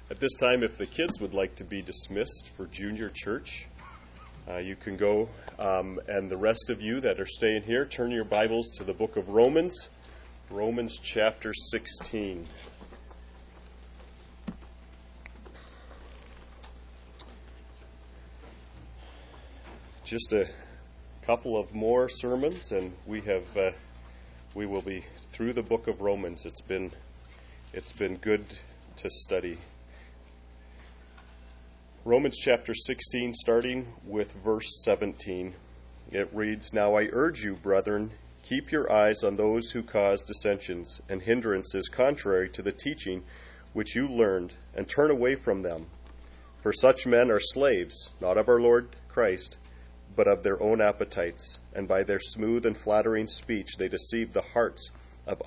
At this time, if the kids would like to be dismissed for junior church, you can go. And the rest of you that are staying here, turn your Bibles to the book of Romans, Romans chapter 16. Just a couple of more sermons, and we will be through the book of Romans. It's been good to study. Romans chapter 16, starting with verse 17. It reads, "Now I urge you, brethren, keep your eyes on those who cause dissensions and hindrances contrary to the teaching which you learned, and turn away from them. For such men are slaves, not of our Lord Christ, but of their own appetites, and by their smooth and flattering speech they deceive the hearts of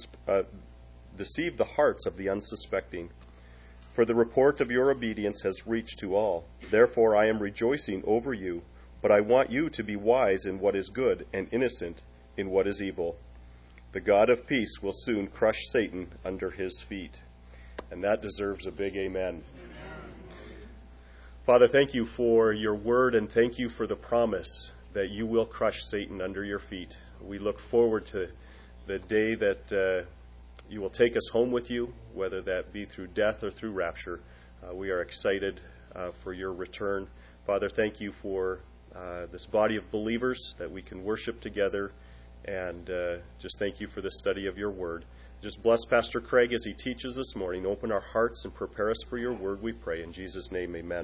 the unsuspecting. For the report of your obedience has reached to all. Therefore I am rejoicing over you, but I want you to be wise in what is good and innocent in what is evil. The God of peace will soon crush Satan under his feet." And that deserves a big amen. Father, thank you for your word, and thank you for the promise that you will crush Satan under your feet. We look forward to the day that you will take us home with you, whether that be through death or through rapture. We are excited for your return. Father, thank you for this body of believers that we can worship together, and just thank you for the study of your word. Just bless Pastor Craig as he teaches this morning. Open our hearts and prepare us for your word, we pray. In Jesus' name, amen.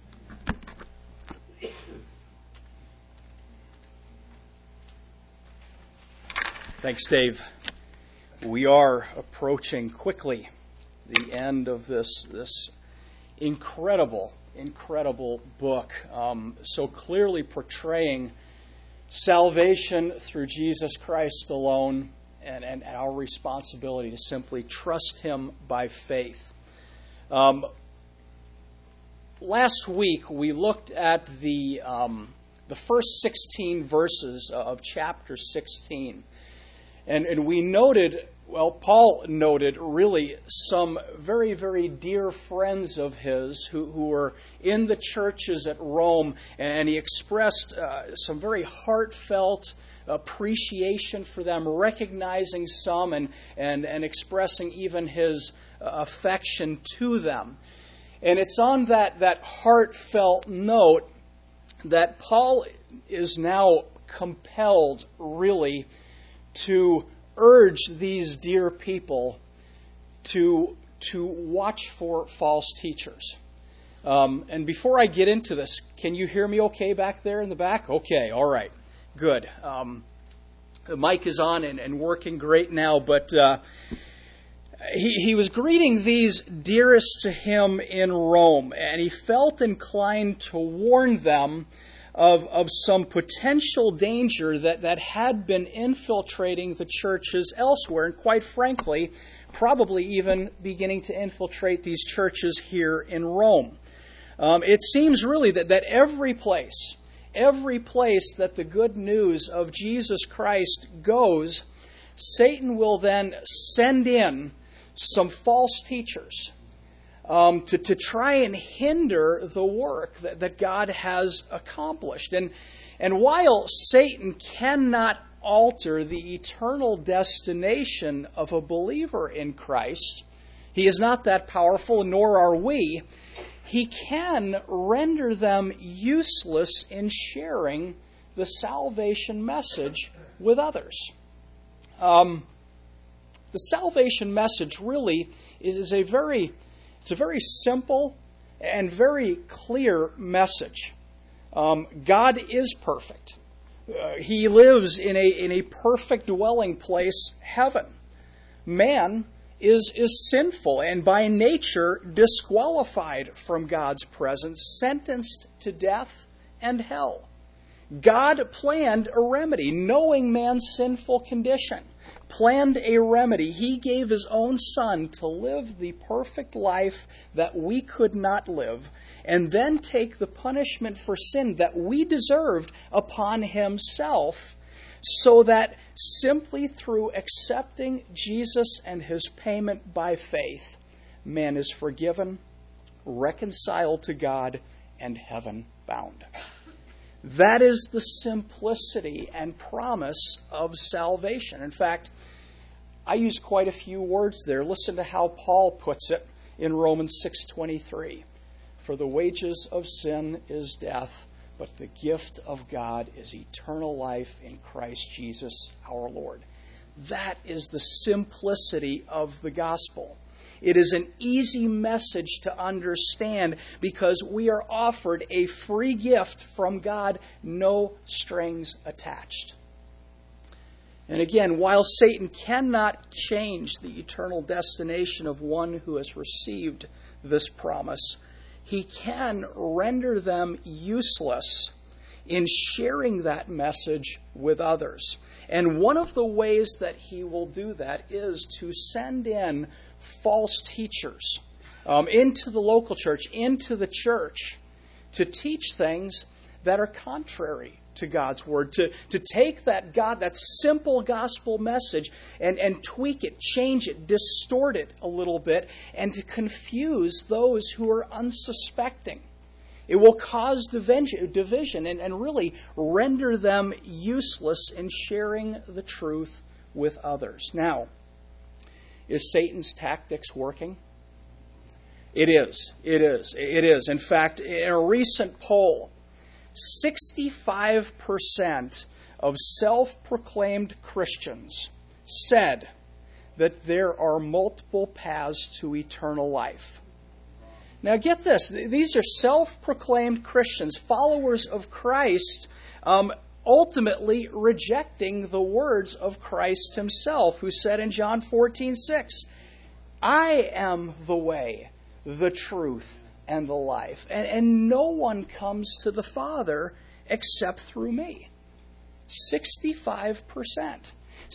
Thanks, Dave. We are approaching quickly the end of this incredible book, so clearly portraying salvation through Jesus Christ alone, and our responsibility to simply trust Him by faith. Last week we looked at the first 16 verses of chapter 16. And we noted, Paul noted really some very, very dear friends of his who were in the churches at Rome, and he expressed some very heartfelt appreciation for them, recognizing some and expressing even his affection to them. And it's on that heartfelt note that Paul is now compelled, really, to urge these dear people to watch for false teachers. And before I get into this, can you hear me okay back there in the back? Okay, all right, good. The mic is on and working great now, but he was greeting these dearest to him in Rome, and he felt inclined to warn them of some potential danger that had been infiltrating the churches elsewhere, and quite frankly, probably even beginning to infiltrate these churches here in Rome. It seems really that every place that the good news of Jesus Christ goes, Satan will then send in some false teachers to try and hinder the work that God has accomplished. And while Satan cannot alter the eternal destination of a believer in Christ, he is not that powerful, nor are we, he can render them useless in sharing the salvation message with others. The salvation message really is a very simple and very clear message. God is perfect. He lives in a perfect dwelling place, heaven. Man is sinful and by nature disqualified from God's presence, sentenced to death and hell. God planned a remedy, knowing man's sinful condition. Planned a remedy. He gave His own Son to live the perfect life that we could not live, and then take the punishment for sin that we deserved upon Himself, so that simply through accepting Jesus and His payment by faith, man is forgiven reconciled to God, and heaven bound. That is the simplicity and promise of salvation. In fact, I use quite a few words there. Listen to how Paul puts it in Romans 6:23. For the wages of sin is death, but the gift of God is eternal life in Christ Jesus our Lord. That is the simplicity of the gospel. It is an easy message to understand because we are offered a free gift from God, no strings attached. And again, while Satan cannot change the eternal destination of one who has received this promise, he can render them useless in sharing that message with others. And one of the ways that he will do that is to send in false teachers into the local church, into the church, to teach things that are contrary to God's word, to take that simple gospel message and tweak it, change it, distort it a little bit, and to confuse those who are unsuspecting. It will cause division and really render them useless in sharing the truth with others. Now, is Satan's tactics working? It is. It is. It is. In fact, in a recent poll, 65% of self-proclaimed Christians said that there are multiple paths to eternal life. Now get this, these are self-proclaimed Christians, followers of Christ, ultimately rejecting the words of Christ himself, who said in John 14:6, I am the way, the truth, and the life. And no one comes to the Father except through me. 65%.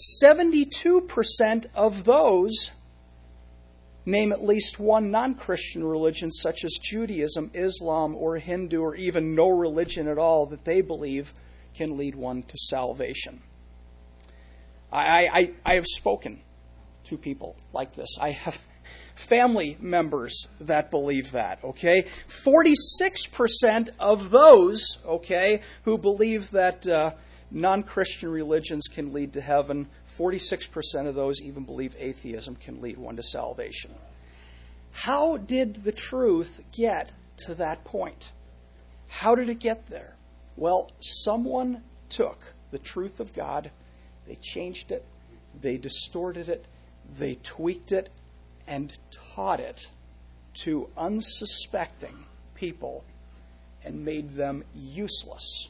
72% of those name at least one non-Christian religion, such as Judaism, Islam, or Hindu, or even no religion at all that they believe can lead one to salvation. I have spoken to people like this. I have family members that believe that, okay? 46% of those, okay, who believe that non-Christian religions can lead to heaven, 46% of those even believe atheism can lead one to salvation. How did the truth get to that point? How did it get there? Well, someone took the truth of God, they changed it, they distorted it, they tweaked it, and taught it to unsuspecting people and made them useless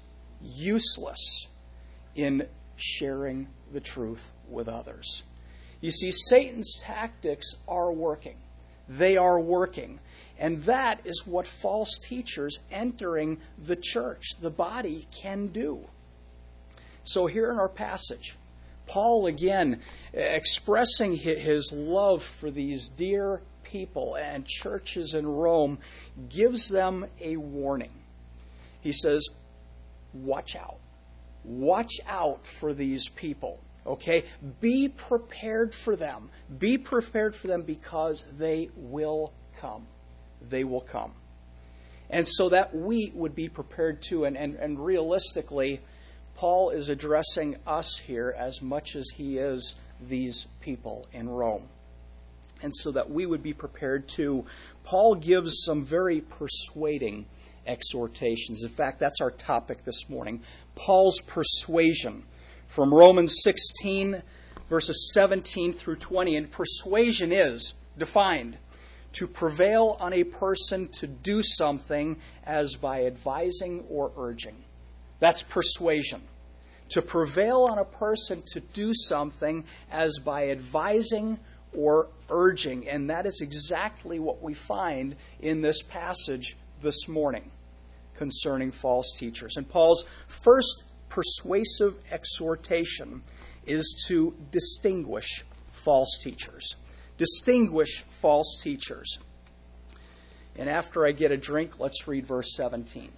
in sharing the truth with others. You see, Satan's tactics are working. They are working. And that is what false teachers entering the church, the body, can do. So here in our passage, Paul again expressing his love for these dear people and churches in Rome gives them a warning. He says, watch out. Watch out for these people. Okay? Be prepared for them. Be prepared for them because they will come. They will come. And so that we would be prepared too. And realistically, Paul is addressing us here as much as he is these people in Rome. And so that we would be prepared too. Paul gives some very persuading exhortations. In fact, that's our topic this morning. Paul's persuasion from Romans 16, verses 17 through 20. And persuasion is defined to prevail on a person to do something as by advising or urging. That's persuasion. To prevail on a person to do something as by advising or urging. And that is exactly what we find in this passage this morning concerning false teachers. And Paul's first persuasive exhortation is to distinguish false teachers. Distinguish false teachers. And after I get a drink, let's read verse 17.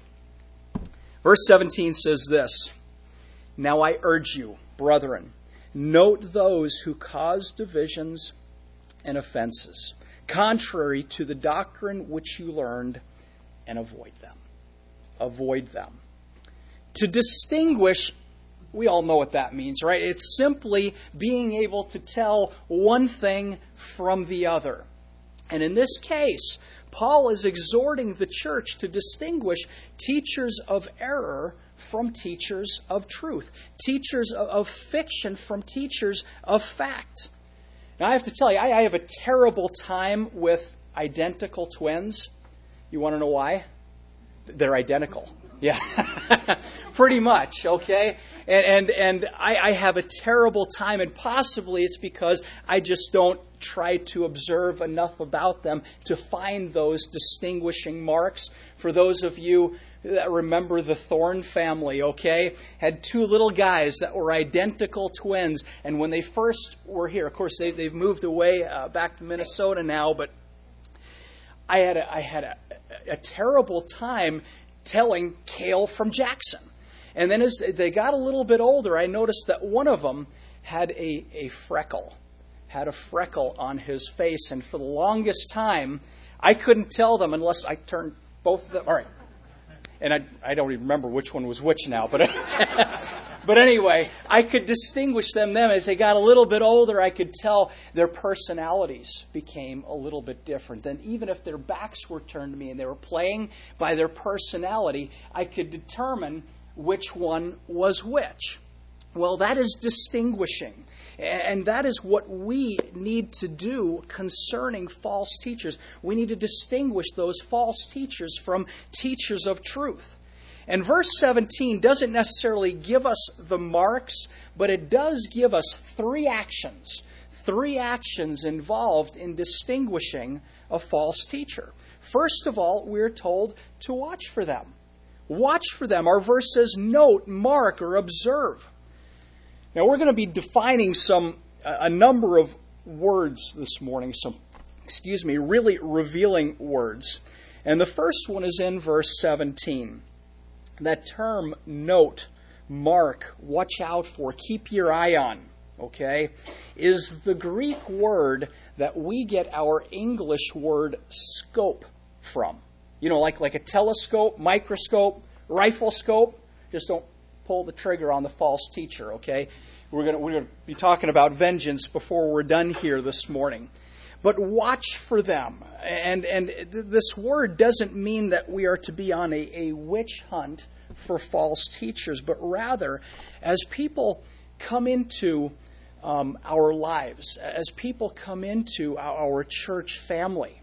Verse 17 says this, Now I urge you, brethren, Note those who cause divisions and offenses, contrary to the doctrine which you learned, and avoid them. Avoid them. To distinguish, we all know what that means, right? It's simply being able to tell one thing from the other. And in this case, Paul is exhorting the church to distinguish teachers of error from teachers of truth, teachers of fiction from teachers of fact. Now, I have to tell you, I have a terrible time with identical twins. You want to know why? They're identical. Yeah, pretty much, okay? And I have a terrible time, and possibly it's because I just don't try to observe enough about them to find those distinguishing marks. For those of you that remember the Thorne family, okay, had two little guys that were identical twins, and when they first were here, of course they've moved away back to Minnesota now, but I had a terrible time telling Cale from Jackson. And then as they got a little bit older, I noticed that one of them had a freckle on his face. And for the longest time, I couldn't tell them unless I turned both of them. All right. And I don't even remember which one was which now. But but anyway, I could distinguish them then. As they got a little bit older, I could tell their personalities became a little bit different. Then even if their backs were turned to me and they were playing by their personality, I could determine which one was which. Well, that is distinguishing. And that is what we need to do concerning false teachers. We need to distinguish those false teachers from teachers of truth. And verse 17 doesn't necessarily give us the marks, but it does give us three actions involved in distinguishing a false teacher. First of all, we're told to watch for them. Watch for them. Our verse says note, mark, or observe. Now we're going to be defining a number of words this morning, really revealing words. And the first one is in verse 17. That term, note, mark, watch out for, keep your eye on, okay, is the Greek word that we get our English word scope from. You know, like a telescope, microscope, rifle scope. Just don't pull the trigger on the false teacher, okay? We're going to be talking about vengeance before we're done here this morning. But watch for them. And this word doesn't mean that we are to be on a witch hunt for false teachers, but rather, as people come into our lives, as people come into our church family,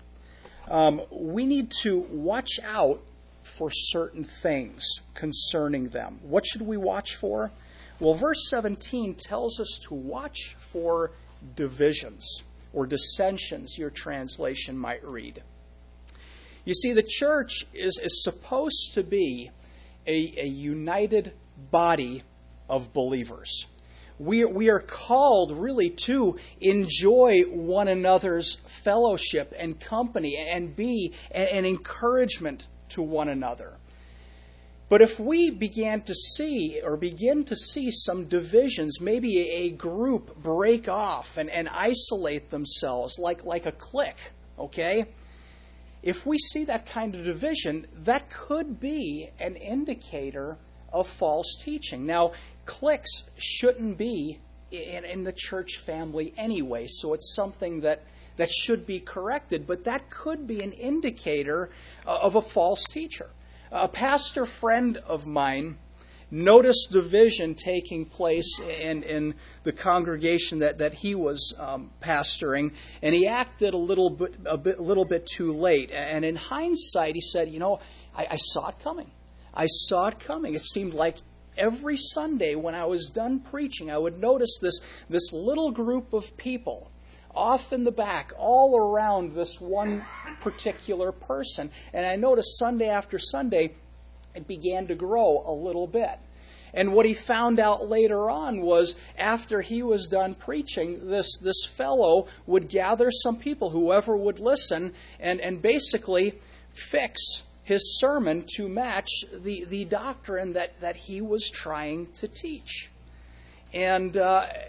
we need to watch out for certain things concerning them. What should we watch for? Well, verse 17 tells us to watch for divisions or dissensions, your translation might read. You see, the church is supposed to be a united body of believers. We are called really to enjoy one another's fellowship and company and be an encouragement to one another. But if we begin to see some divisions, maybe a group break off and isolate themselves like a clique, okay? If we see that kind of division, that could be an indicator of false teaching. Now, cliques shouldn't be in the church family anyway, so it's something that should be corrected, but that could be an indicator of a false teacher. A pastor friend of mine noticed division taking place in the congregation that he was pastoring, and he acted a little bit too late. And in hindsight, he said, I saw it coming. I saw it coming. It seemed like every Sunday when I was done preaching, I would notice this little group of people off in the back, all around this one particular person. And I noticed Sunday after Sunday, it began to grow a little bit. And what he found out later on was after he was done preaching, this fellow would gather some people, whoever would listen, and basically fix his sermon to match the doctrine that he was trying to teach. And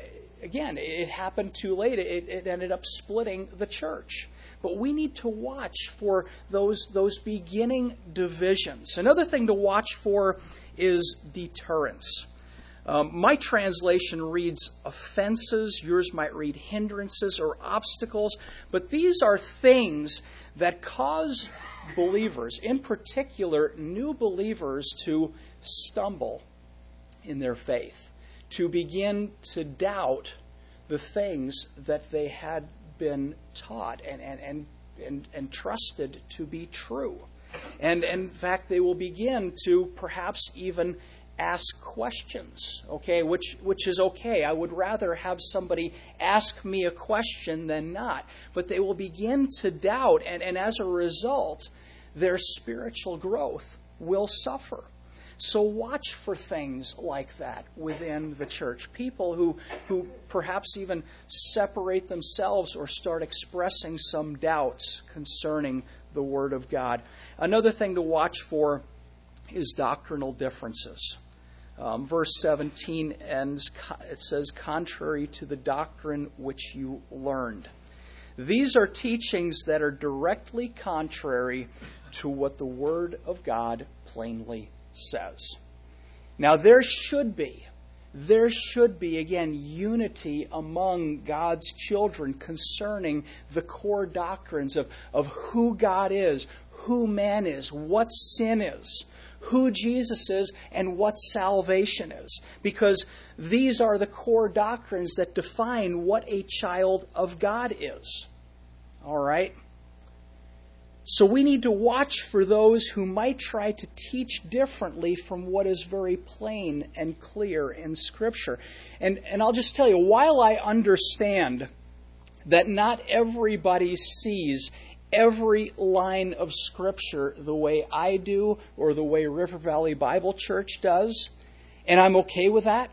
again, it happened too late. It ended up splitting the church. But we need to watch for those beginning divisions. Another thing to watch for is deterrence. My translation reads offenses. Yours might read hindrances or obstacles. But these are things that cause believers, in particular new believers, to stumble in their faith, to begin to doubt the things that they had been taught and trusted to be true. And in fact, they will begin to perhaps even ask questions, okay, which is okay. I would rather have somebody ask me a question than not. But they will begin to doubt, and as a result, their spiritual growth will suffer. So watch for things like that within the church. People who perhaps even separate themselves or start expressing some doubts concerning the Word of God. Another thing to watch for is doctrinal differences. Verse 17 ends, it says, contrary to the doctrine which you learned. These are teachings that are directly contrary to what the Word of God plainly says. Now there should be, again, unity among God's children concerning the core doctrines of who God is, who man is, what sin is, who Jesus is, and what salvation is. Because these are the core doctrines that define what a child of God is. All right? So we need to watch for those who might try to teach differently from what is very plain and clear in Scripture. And I'll just tell you, while I understand that not everybody sees every line of Scripture the way I do or the way River Valley Bible Church does, and I'm okay with that,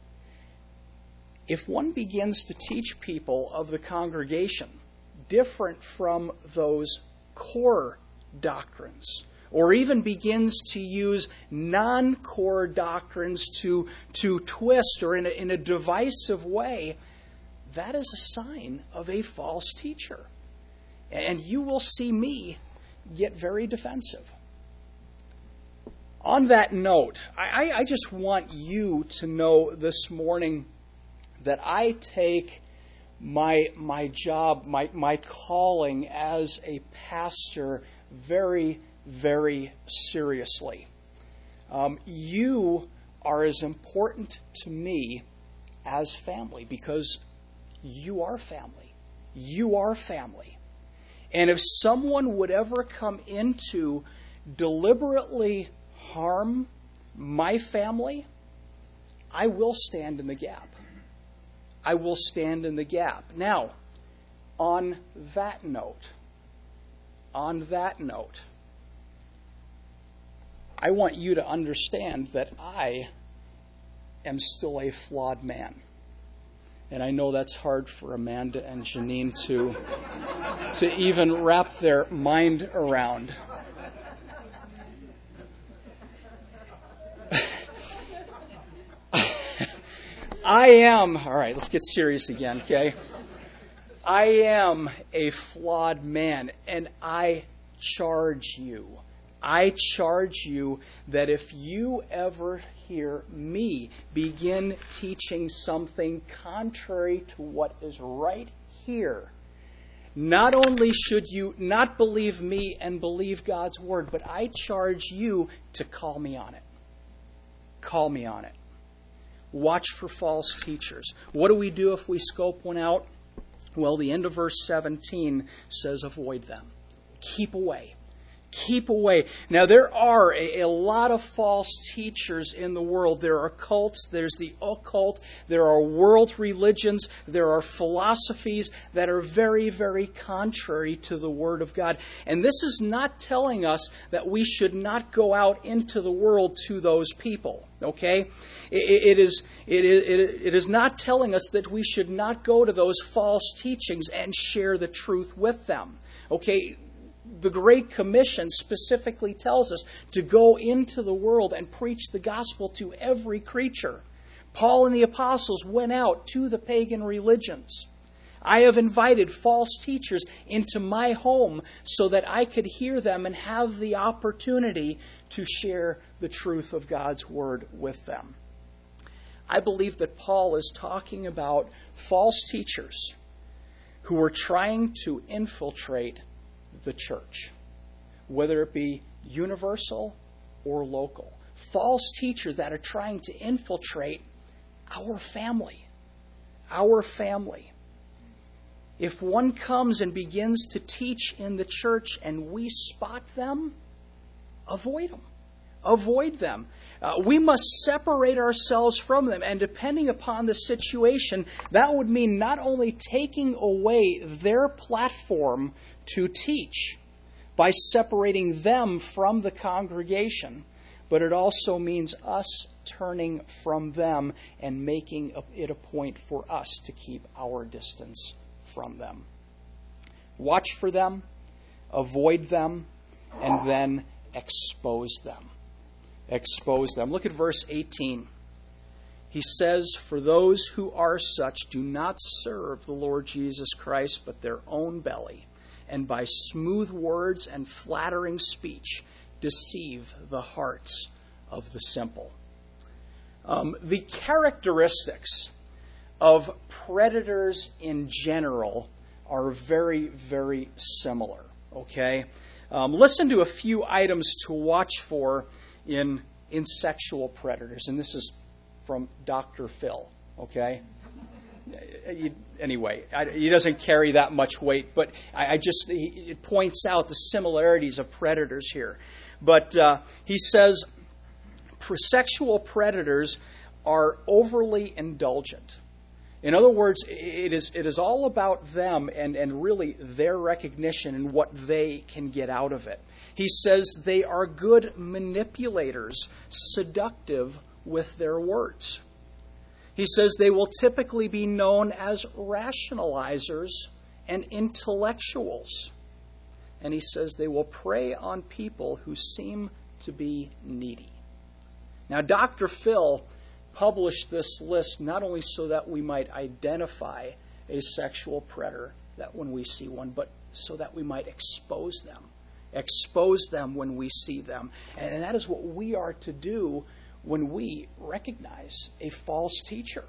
if one begins to teach people of the congregation different from those core doctrines, or even begins to use non-core doctrines to twist or in a divisive way, that is a sign of a false teacher. And you will see me get very defensive. On that note, I just want you to know this morning that I take my job, my calling as a pastor very, very seriously. You are as important to me as family because you are family. You are family. And if someone would ever come in to deliberately harm my family, I will stand in the gap. I will stand in the gap. Now, on that note, I want you to understand that I am still a flawed man. And I know that's hard for Amanda and Janine to even wrap their mind around. All right, let's get serious again, okay? I am a flawed man, and I charge you that if you ever hear me begin teaching something contrary to what is right here, not only should you not believe me and believe God's word, but I charge you to call me on it. Call me on it. Watch for false teachers. What do we do if we scope one out? Well, the end of verse 17 says avoid them. Keep away. Keep away. Now, there are a lot of false teachers in the world. There are cults. There's the occult. There are world religions. There are philosophies that are very, very contrary to the Word of God. And this is not telling us that we should not go out into the world to those people. Okay? It is not telling us that we should not go to those false teachings and share the truth with them. Okay? The Great Commission specifically tells us to go into the world and preach the gospel to every creature. Paul and the apostles went out to the pagan religions. I have invited false teachers into my home so that I could hear them and have the opportunity to share the truth of God's word with them. I believe that Paul is talking about false teachers who are trying to infiltrate the church, whether it be universal or local. False teachers that are trying to infiltrate our family. Our family. If one comes and begins to teach in the church and we spot them, avoid them. Avoid them. We must separate ourselves from them. And depending upon the situation, that would mean not only taking away their platform to teach by separating them from the congregation, but it also means us turning from them and making it a point for us to keep our distance from them. Watch for them, avoid them, and then expose them. Expose them. Look at verse 18. He says, "For those who are such do not serve the Lord Jesus Christ, but their own belly, and by smooth words and flattering speech deceive the hearts of the simple." The characteristics of predators in general are very, very similar. Okay? Listen to a few items to watch for in sexual predators. And this is from Dr. Phil. Okay? Anyway, he doesn't carry that much weight, but it points out the similarities of predators here. But he says sexual predators are overly indulgent. In other words, it is all about them and really their recognition and what they can get out of it. He says they are good manipulators, seductive with their words. He says they will typically be known as rationalizers and intellectuals. And he says they will prey on people who seem to be needy. Now, Dr. Phil published this list not only so that we might identify a sexual predator that when we see one, but so that we might expose them. Expose them when we see them. And that is what we are to do when we recognize a false teacher.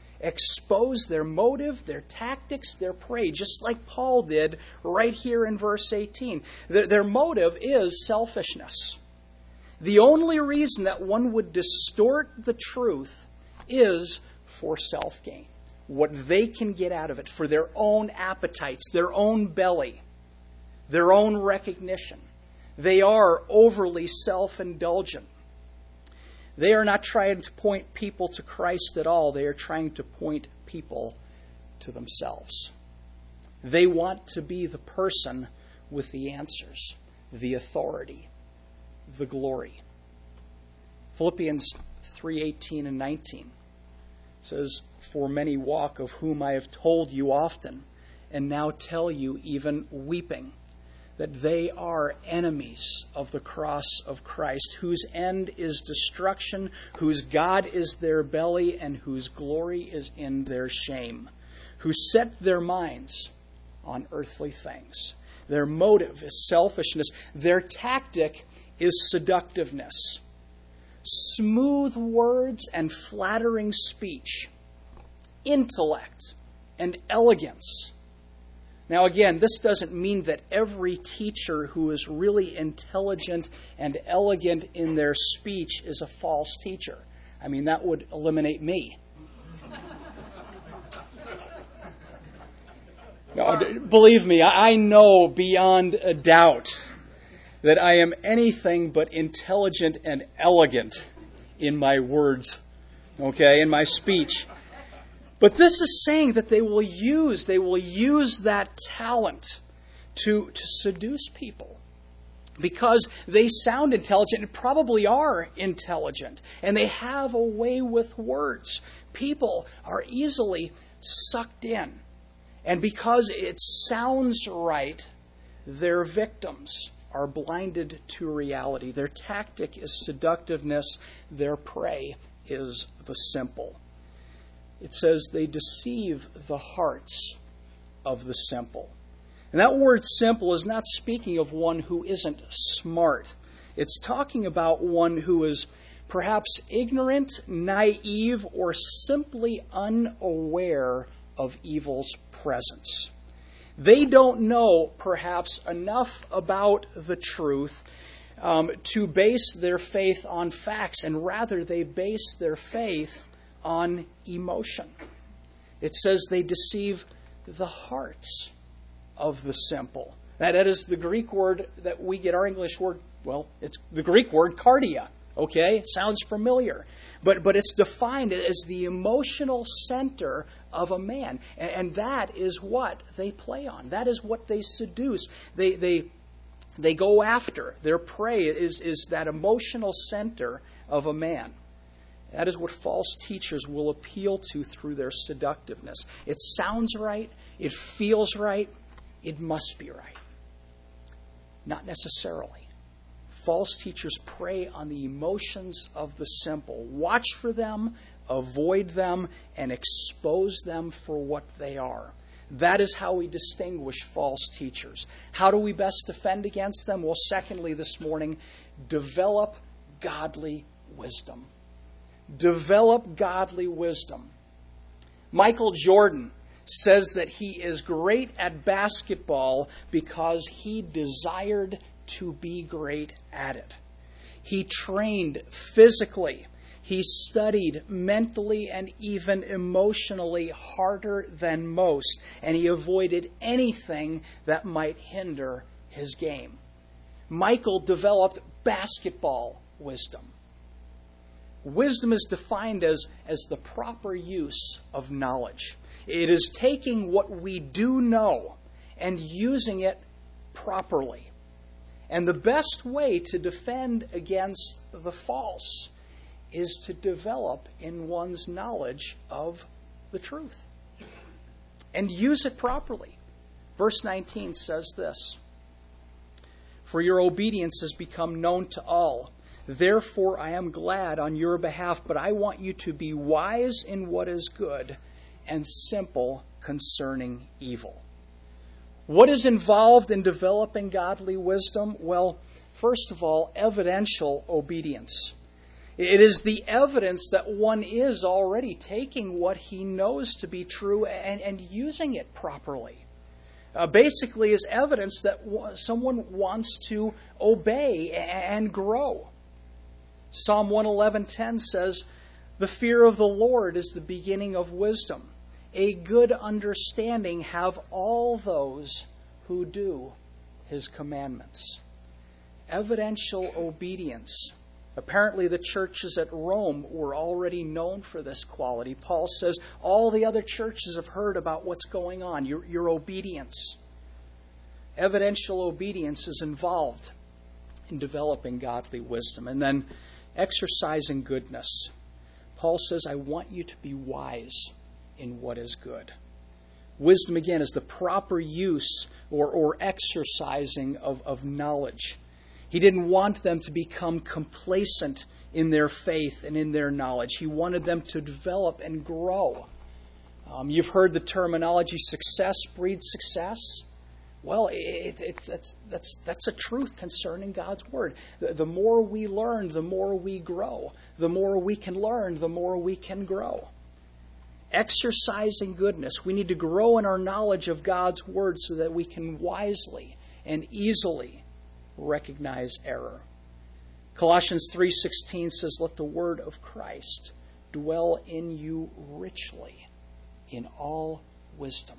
Expose their motive, their tactics, their prey, just like Paul did right here in verse 18. Their motive is selfishness. The only reason that one would distort the truth is for self-gain. What they can get out of it, for their own appetites, their own belly, their own recognition. They are overly self-indulgent. They are not trying to point people to Christ at all. They are trying to point people to themselves. They want to be the person with the answers, the authority, the glory. Philippians 3:18 and 19 says, "For many walk, of whom I have told you often, and now tell you even weeping, that they are enemies of the cross of Christ, whose end is destruction, whose God is their belly, and whose glory is in their shame, who set their minds on earthly things." Their motive is selfishness. Their tactic is seductiveness. Smooth words and flattering speech. Intellect and elegance. Now again, this doesn't mean that every teacher who is really intelligent and elegant in their speech is a false teacher. I mean, that would eliminate me. No, believe me, I know beyond a doubt that I am anything but intelligent and elegant in my words, okay, in my speech. But this is saying that they will use that talent to seduce people because they sound intelligent and probably are intelligent, and they have a way with words. People are easily sucked in, and because it sounds right, their victims are blinded to reality. Their tactic is seductiveness. Their prey is the simple. It says they deceive the hearts of the simple. And that word simple is not speaking of one who isn't smart. It's talking about one who is perhaps ignorant, naive, or simply unaware of evil's presence. They don't know, perhaps, enough about the truth to base their faith on facts, and rather they base their faith on emotion. It says they deceive the hearts of the simple. That is the Greek word that we get our English word, well, it's the Greek word cardia. Okay, sounds familiar. But it's defined as the emotional center of a man. And that is what they play on. That is what they seduce. They go after. Their prey is that emotional center of a man. That is what false teachers will appeal to through their seductiveness. It sounds right. It feels right. It must be right. Not necessarily. False teachers prey on the emotions of the simple. Watch for them, avoid them, and expose them for what they are. That is how we distinguish false teachers. How do we best defend against them? Well, secondly, this morning, develop godly wisdom. Develop godly wisdom. Michael Jordan says that he is great at basketball because he desired to be great at it. He trained physically. He studied mentally and even emotionally harder than most, and he avoided anything that might hinder his game. Michael developed basketball wisdom. Wisdom is defined as the proper use of knowledge. It is taking what we do know and using it properly. And the best way to defend against the false is to develop in one's knowledge of the truth and use it properly. Verse 19 says this, "For your obedience has become known to all. Therefore I am glad on your behalf, but I want you to be wise in what is good and simple concerning evil." What is involved in developing godly wisdom? Well, first of all, evidential obedience. It is the evidence that one is already taking what he knows to be true and using it properly. Basically, is evidence that someone wants to obey and grow. Psalm 111:10 says, "The fear of the Lord is the beginning of wisdom. A good understanding have all those who do his commandments." Evidential obedience. Apparently the churches at Rome were already known for this quality. Paul says all the other churches have heard about what's going on, your obedience. Evidential obedience is involved in developing godly wisdom. And then exercising goodness. Paul says, I want you to be wise in what is good. Wisdom, again, is the proper use or exercising of knowledge. He didn't want them to become complacent in their faith and in their knowledge. He wanted them to develop and grow. You've heard the terminology, success breeds success. Well, that's a truth concerning God's Word. The more we learn, the more we grow. The more we can learn, the more we can grow. Exercising goodness. We need to grow in our knowledge of God's Word so that we can wisely and easily recognize error. Colossians 3:16 says, "Let the word of Christ dwell in you richly in all wisdom."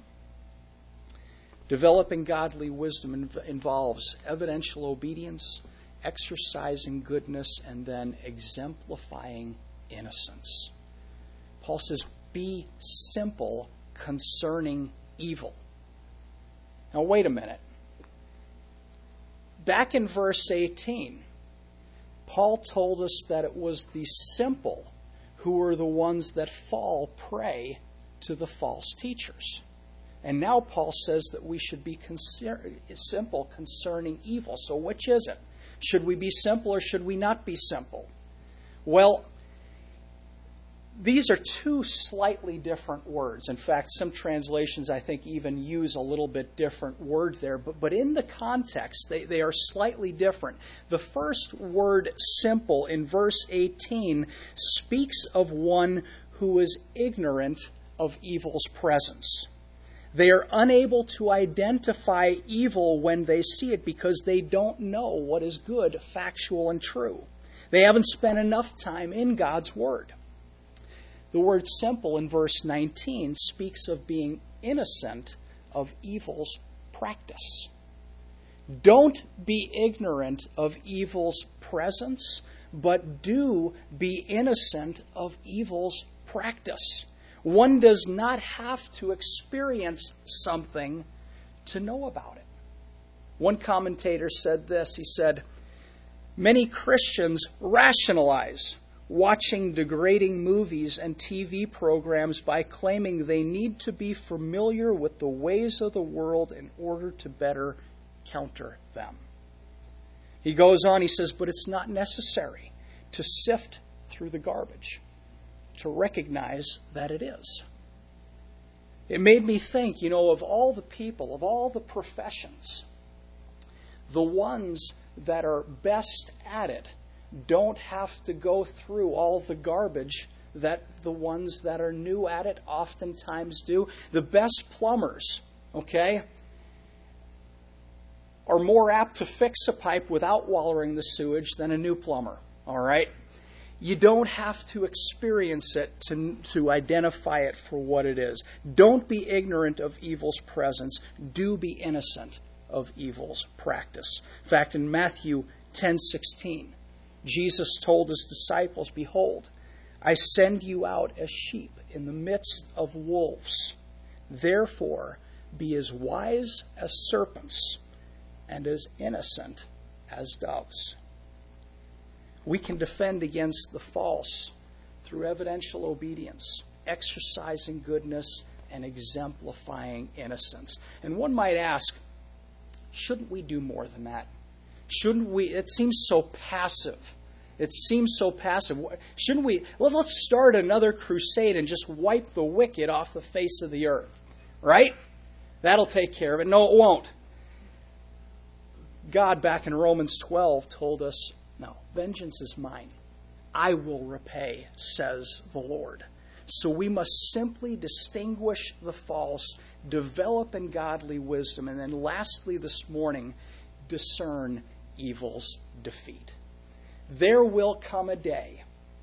Developing godly wisdom involves evidential obedience, exercising goodness, and then exemplifying innocence. Paul says, be simple concerning evil. Now, wait a minute. Back in verse 18, Paul told us that it was the simple who were the ones that fall prey to the false teachers. And now Paul says that we should be simple concerning evil. So which is it? Should we be simple or should we not be simple? Well, these are two slightly different words. In fact, some translations, I think, even use a little bit different word there. But in the context, they are slightly different. The first word, simple, in verse 18, speaks of one who is ignorant of evil's presence. They are unable to identify evil when they see it because they don't know what is good, factual, and true. They haven't spent enough time in God's Word. The word simple in verse 19 speaks of being innocent of evil's practice. Don't be ignorant of evil's presence, but do be innocent of evil's practice. One does not have to experience something to know about it. One commentator said this. He said, "Many Christians rationalize watching degrading movies and TV programs by claiming they need to be familiar with the ways of the world in order to better counter them." He goes on, he says, "But it's not necessary to sift through the garbage to recognize that it is." It made me think, of all the people, of all the professions, the ones that are best at it don't have to go through all the garbage that the ones that are new at it oftentimes do. The best plumbers, are more apt to fix a pipe without watering the sewage than a new plumber, all right? You don't have to experience it to identify it for what it is. Don't be ignorant of evil's presence. Do be innocent of evil's practice. In fact, in Matthew 10:16, Jesus told his disciples, "Behold, I send you out as sheep in the midst of wolves. Therefore, be as wise as serpents and as innocent as doves." We can defend against the false through evidential obedience, exercising goodness, and exemplifying innocence. And one might ask, shouldn't we do more than that? Shouldn't we? It seems so passive. Shouldn't we? Well, let's start another crusade and just wipe the wicked off the face of the earth, right? That'll take care of it. No, it won't. God, back in Romans 12, told us, "No, vengeance is mine. I will repay, says the Lord." So we must simply distinguish the false, develop in godly wisdom, and then lastly this morning, discern evil's defeat. There will come a day.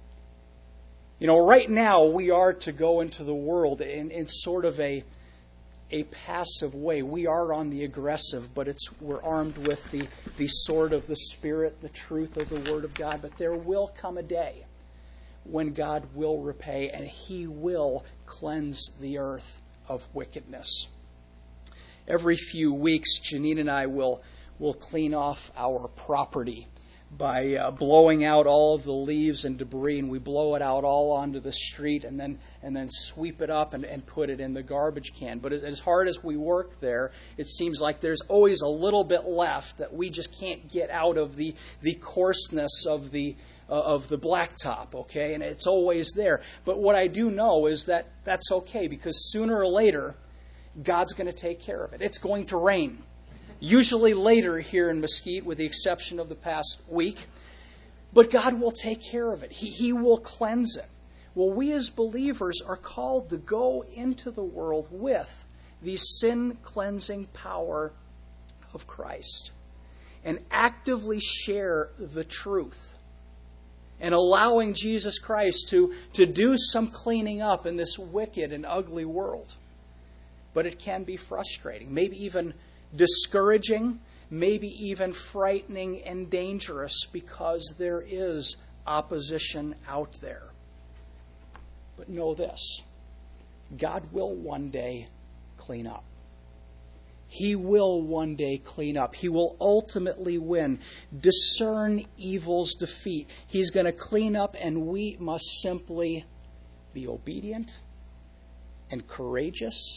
Right now we are to go into the world in sort of a passive way. We are on the aggressive, but we're armed with the sword of the Spirit, the truth of the Word of God. But there will come a day when God will repay and He will cleanse the earth of wickedness. Every few weeks, Janine and I will clean off our property by blowing out all of the leaves and debris, and we blow it out all onto the street and then sweep it up and put it in the garbage can. But as hard as we work there, it seems like there's always a little bit left that we just can't get out of the coarseness of the blacktop, okay? And it's always there. But what I do know is that that's okay, because sooner or later, God's going to take care of it. It's going to rain. Usually later here in Mesquite, with the exception of the past week. But God will take care of it. He will cleanse it. Well, we as believers are called to go into the world with the sin-cleansing power of Christ and actively share the truth and allowing Jesus Christ to do some cleaning up in this wicked and ugly world. But it can be frustrating, maybe even discouraging, maybe even frightening and dangerous, because there is opposition out there. But know this, God will one day clean up. He will one day clean up. He will ultimately win. Discern evil's defeat. He's going to clean up, and we must simply be obedient and courageous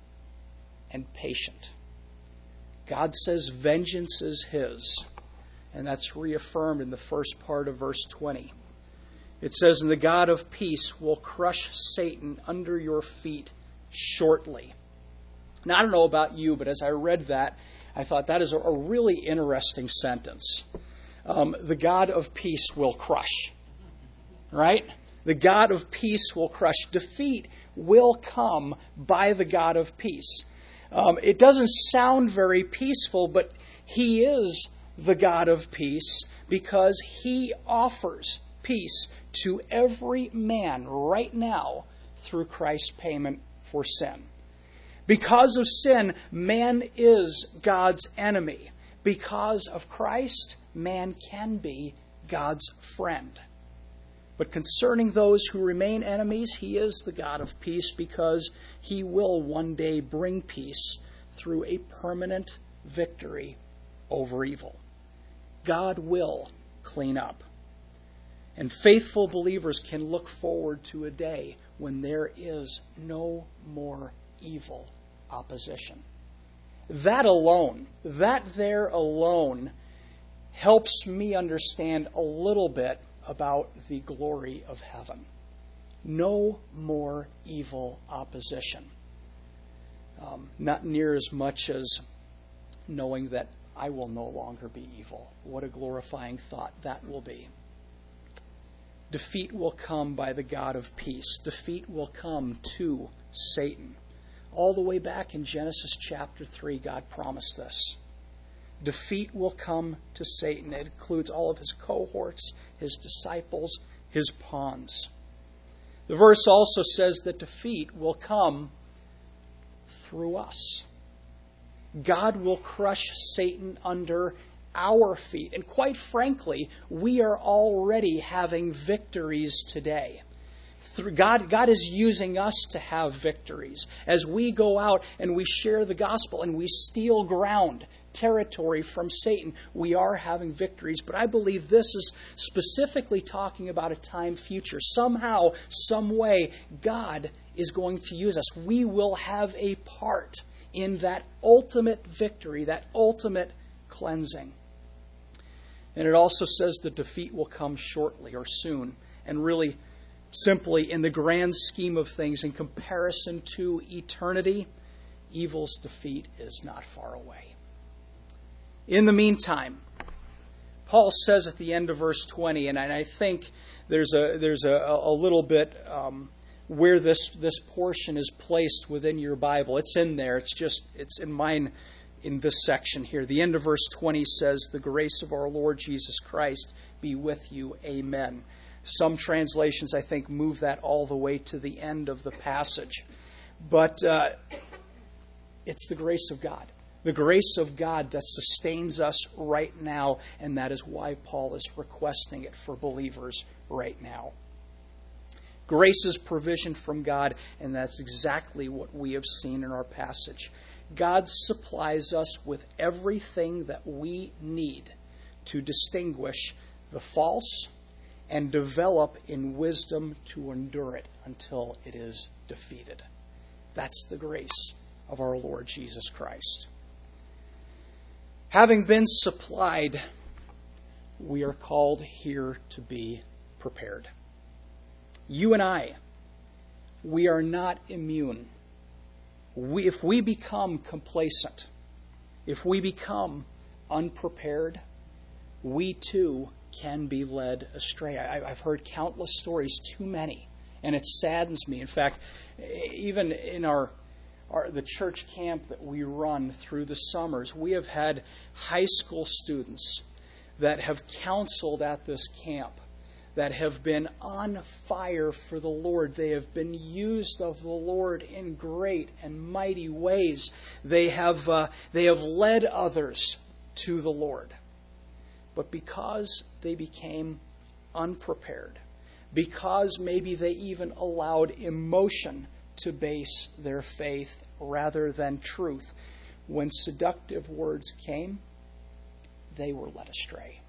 and patient. God says vengeance is His, and that's reaffirmed in the first part of verse 20. It says, "And the God of peace will crush Satan under your feet shortly." Now, I don't know about you, but as I read that, I thought that is a really interesting sentence. The God of peace will crush. Right? The God of peace will crush. Defeat will come by the God of peace. It doesn't sound very peaceful, but He is the God of peace because He offers peace to every man right now through Christ's payment for sin. Because of sin, man is God's enemy. Because of Christ, man can be God's friend. But concerning those who remain enemies, He is the God of peace because He will one day bring peace through a permanent victory over evil. God will clean up. And faithful believers can look forward to a day when there is no more evil opposition. That there alone, helps me understand a little bit about the glory of heaven. No more evil opposition. Not near as much as knowing that I will no longer be evil. What a glorifying thought that will be. Defeat will come by the God of peace. Defeat will come to Satan. All the way back in Genesis chapter 3, God promised this. Defeat will come to Satan. It includes all of his cohorts, his disciples, his pawns. The verse also says that defeat will come through us. God will crush Satan under our feet. And quite frankly, we are already having victories today. God is using us to have victories. As we go out and we share the gospel and we steal ground, territory from Satan, we are having victories. But I believe this is specifically talking about a time future. Somehow, some way, God is going to use us. We will have a part in that ultimate victory, that ultimate cleansing. And it also says the defeat will come shortly or soon. And really, simply, in the grand scheme of things, in comparison to eternity, evil's defeat is not far away. In the meantime, Paul says at the end of verse 20, and I think there's a little bit where this portion is placed within your Bible. It's in there. It's in mine in this section here. The end of verse 20 says, "The grace of our Lord Jesus Christ be with you. Amen." Some translations, I think, move that all the way to the end of the passage. But it's the grace of God. The grace of God that sustains us right now, and that is why Paul is requesting it for believers right now. Grace is provision from God, and that's exactly what we have seen in our passage. God supplies us with everything that we need to distinguish the false and develop in wisdom to endure it until it is defeated. That's the grace of our Lord Jesus Christ. Having been supplied, we are called here to be prepared. You and I, we are not immune. If we become complacent, if we become unprepared, we too can be led astray. I've heard countless stories, too many, and it saddens me. In fact, even in the church camp that we run through the summers, we have had high school students that have counseled at this camp that have been on fire for the Lord. They have been used of the Lord in great and mighty ways. They have led others to the Lord. But because they became unprepared, because maybe they even allowed emotion to base their faith rather than truth, when seductive words came, they were led astray.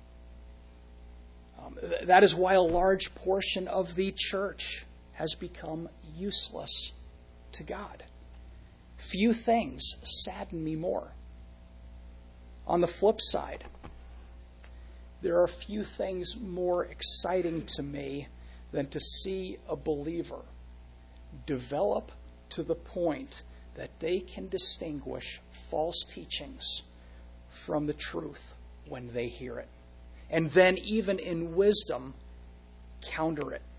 That is why a large portion of the church has become useless to God. Few things sadden me more. On the flip side, there are few things more exciting to me than to see a believer develop to the point that they can distinguish false teachings from the truth when they hear it. And then, even in wisdom, counter it.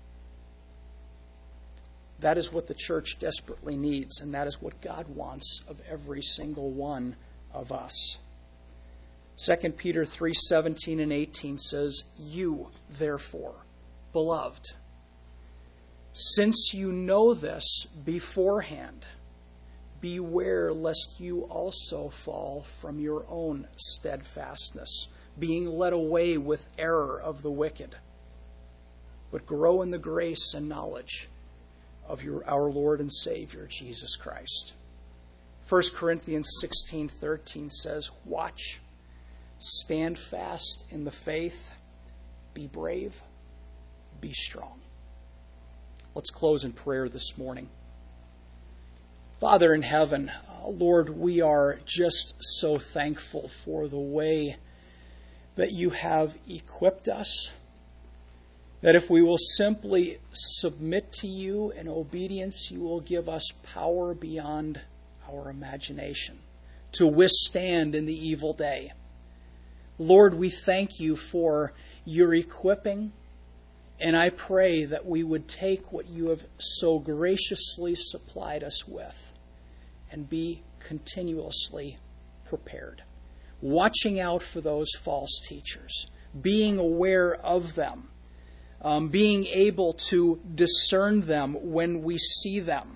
That is what the church desperately needs, and that is what God wants of every single one of us. 2 Peter 3:17 and 18 says, "You, therefore, beloved, since you know this beforehand, beware lest you also fall from your own steadfastness, being led away with error of the wicked, but grow in the grace and knowledge of our Lord and Savior, Jesus Christ." 1 Corinthians 16:13 says, "Watch, stand fast in the faith, be brave, be strong." Let's close in prayer this morning. Father in heaven, Lord, we are just so thankful for the way that you have equipped us, that if we will simply submit to you in obedience, you will give us power beyond our imagination to withstand in the evil day. Lord, we thank you for your equipping, and I pray that we would take what you have so graciously supplied us with and be continuously prepared, watching out for those false teachers, being aware of them, being able to discern them when we see them.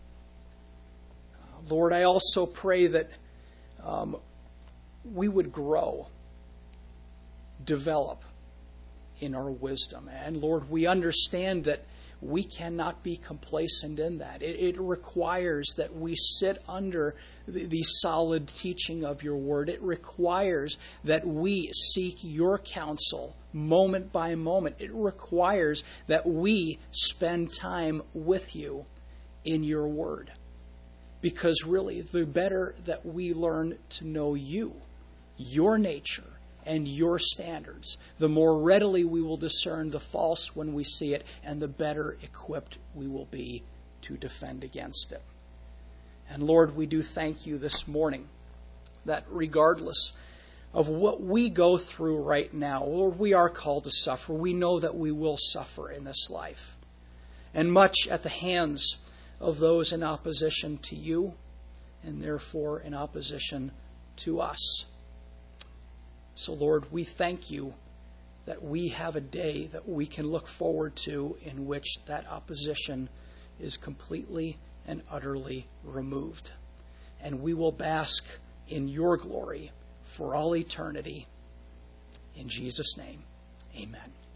Lord, I also pray that we would grow, develop in our wisdom. And Lord, we understand that we cannot be complacent in that. It requires that we sit under the solid teaching of your word. It requires that we seek your counsel moment by moment. It requires that we spend time with you in your word. Because really, the better that we learn to know you, your nature, and your standards, the more readily we will discern the false when we see it, and the better equipped we will be to defend against it. And Lord, we do thank you this morning that regardless of what we go through right now, Lord, we are called to suffer. We know that we will suffer in this life, and much at the hands of those in opposition to you, and therefore in opposition to us. So, Lord, we thank you that we have a day that we can look forward to in which that opposition is completely and utterly removed. And we will bask in your glory for all eternity. In Jesus' name, amen.